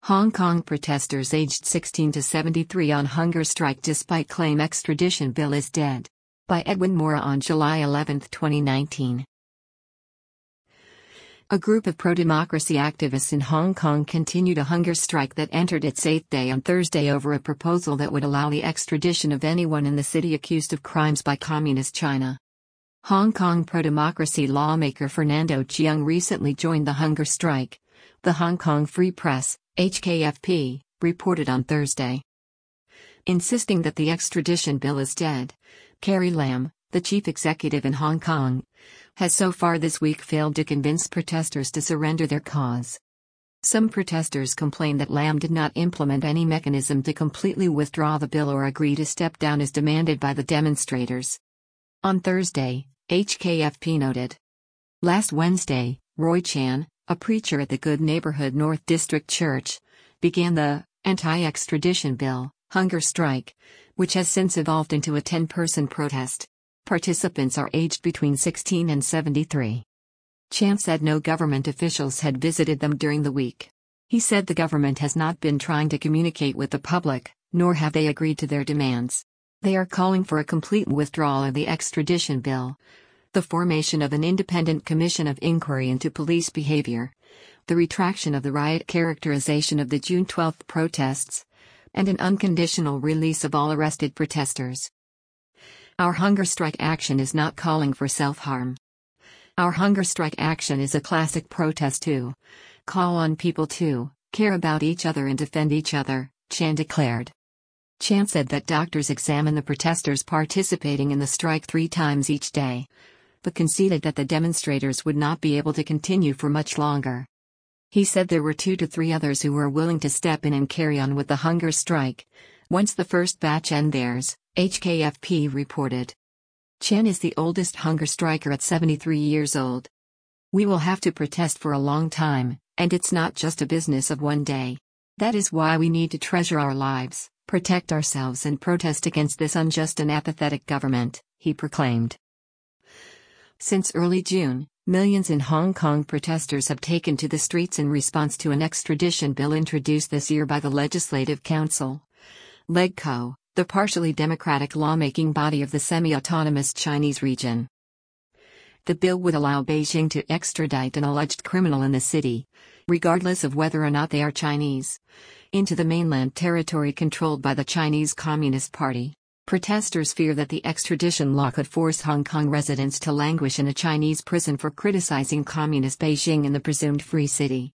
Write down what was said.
Hong Kong protesters aged 16 to 73 on hunger strike despite claim extradition bill is dead. By Edwin Mora on July 11, 2019. A group of pro-democracy activists in Hong Kong continued a hunger strike that entered its 8th day on Thursday over a proposal that would allow the extradition of anyone in the city accused of crimes by Communist China. Hong Kong pro-democracy lawmaker Fernando Cheung recently joined the hunger strike, the Hong Kong Free Press, HKFP, reported on Thursday. Insisting that the extradition bill is dead, Carrie Lam, the chief executive in Hong Kong, has so far this week failed to convince protesters to surrender their cause. Some protesters complain that Lam did not implement any mechanism to completely withdraw the bill or agree to step down as demanded by the demonstrators. On Thursday, HKFP noted. Last Wednesday, Roy Chan, a preacher at the Good Neighborhood North District Church, began the anti-extradition bill hunger strike, which has since evolved into a 10-person protest. Participants are aged between 16 and 73. Chan said no government officials had visited them during the week. He said the government has not been trying to communicate with the public, nor have they agreed to their demands. They are calling for a complete withdrawal of the extradition bill, the formation of an independent commission of inquiry into police behavior, the retraction of the riot characterization of the June 12 protests, and an unconditional release of all arrested protesters. Our hunger strike action is not calling for self-harm. Our hunger strike action is a classic protest to call on people to care about each other and defend each other, Chan declared. Chan said that doctors examine the protesters participating in the strike 3 times each day, but conceded that the demonstrators would not be able to continue for much longer. He said there were 2 to 3 others who were willing to step in and carry on with the hunger strike once the first batch ends theirs, HKFP reported. Chan is the oldest hunger striker at 73 years old. We will have to protest for a long time, and it's not just a business of one day. That is why we need to treasure our lives, protect ourselves and protest against this unjust and apathetic government, he proclaimed. Since early June, millions in Hong Kong protesters have taken to the streets in response to an extradition bill introduced this year by the Legislative Council, LegCo, the partially democratic lawmaking body of the semi-autonomous Chinese region. The bill would allow Beijing to extradite an alleged criminal in the city, regardless of whether or not they are Chinese, into the mainland territory controlled by the Chinese Communist Party. Protesters fear that the extradition law could force Hong Kong residents to languish in a Chinese prison for criticizing Communist Beijing in the presumed free city.